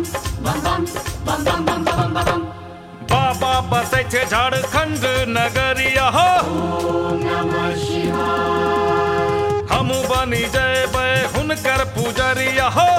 बाबा बसै छे झारखंड नगरिया हो हम बनी जेबै हुनकर पुजरिया हो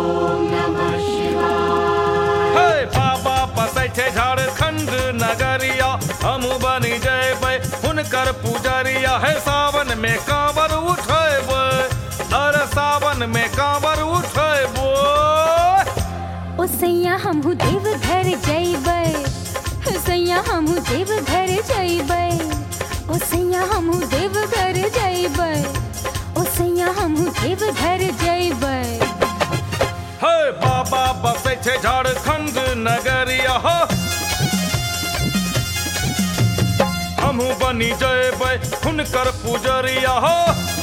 हे बाबा बसै छे झारखंड नगरिया हम बनी जेबै हुनकर पुजरिया है सावन में कांवर उठेबै अरे सावन में कांवर उठेबै ओ सैया हमहू देव घर जइबै सैया हमहू देव घर जइबै ओ सैया हमहू देव घर जइबै ओ सैया हमहू देव घर जइबै हे बाबा बसै छे झारखंड नगरिया हो हमहू बनी जेबै हुनकर पुजरिया हो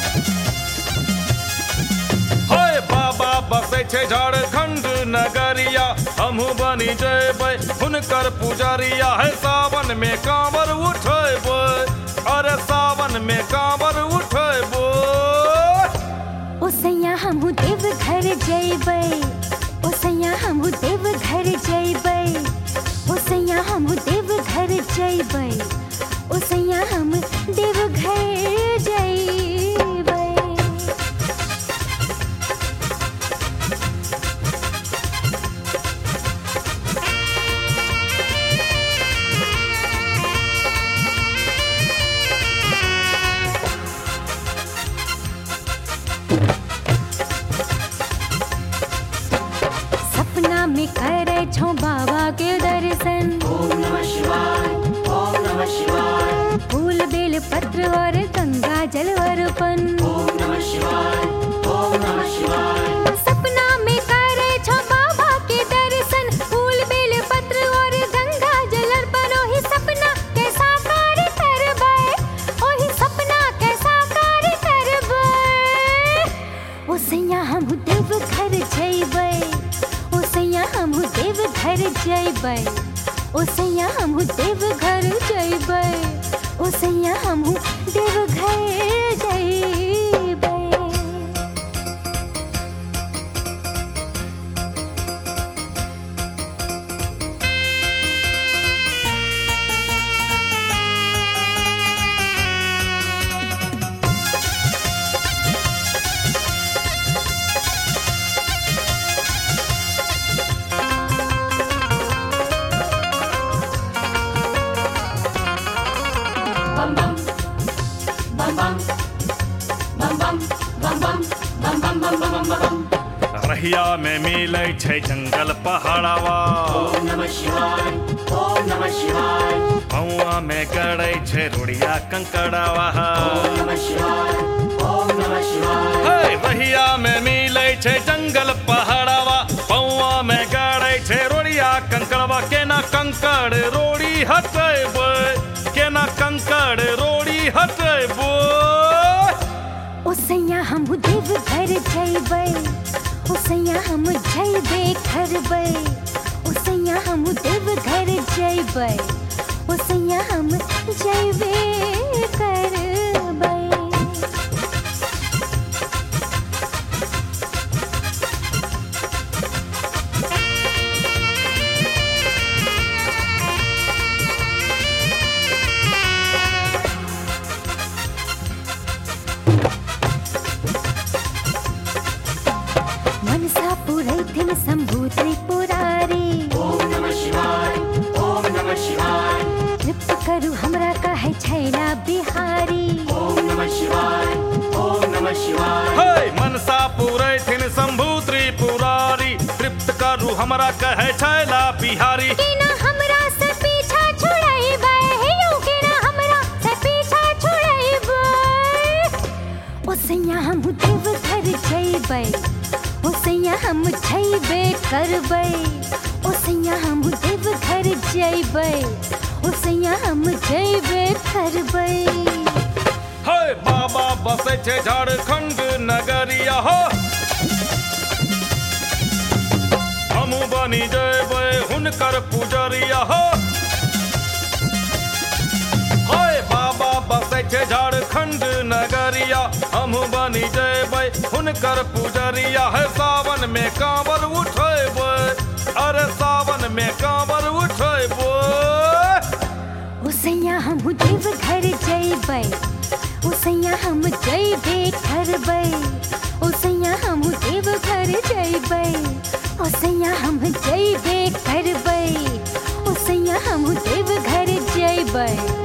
हे बाबा बसै छे झारखंड नगरिया हमहू बनी जेबै हुनकर पुजरिया है सावन में कांवर उठेबै अरे सावन में कांवर उठेबै ओ सैया हमहू देव घर जइबै ओ सैया हमहू देव घर जइबै ओ सैया हमहू देव घर जइबै ओ सैया हम देव घर जइबै सपना में करे छो बाबा के दर्शन फूल बेल पत्र और गंगा जल अर्पण सपना में करे छो बाबा के दर्शन फूल बेल पत्र और गंगा जल अर्पण ओही सपना के साकार करबै ओही सपना के साकार करबै ओ सैया हमहू देव घर जइबै ओ सैया हमहू देव घर जइबै ओ सैया हमहू देव घर जइबै ओ सैया हमहू देव घर जइबै रहिया में मिलै छै जंगल पहाड़वा पौआ में गड़ै छै रोड़िया कंकड़वा हे रहिया में मिलै छै जंगल पहाड़वा पौआ में गड़ै छै रोड़िया कंकड़वा केना कंकड़ रोड़ी हटेबै केना कंकड़ रोड़ी हटेबै ओ सैया हमहू देव घर जइबै ओ सैया हम जइबे करबै ओ सैया हम देव घर जइबै ओ सैया हम जइबे करबै मनसा पुरैथिन शंभु त्रिपुरारी तृप्त करू हमरा कहै छैला बिहारी हे मनसा पुरैथिन शंभु त्रिपुरारी तृप्त करू हमरा कहै छैला बिहारी केना हमरा से पीछा छुड़ैबै हे यौ केना हमरा से पीछा छुड़ैबै ओ सैया हम देव घर जइबै ओ सैया हम जइबे करबै ओ सैया हम देव घर जइबै ओ सैया हम जइबे करबै हे बाबा बसै छे झारखंड नगरिया हो हमू बनी जेबै हुनकर पुजरिया हो हे बाबा बसै छे झारखंड नगरिया हमू बनी जेबै हुनकर पुजरिया है सावन में कांवर उठेबै जयबे करबै ओ सैया हम देवघर जयबै ओ सैया हम जयबे करबै ओ सैया हम देवघर जयबै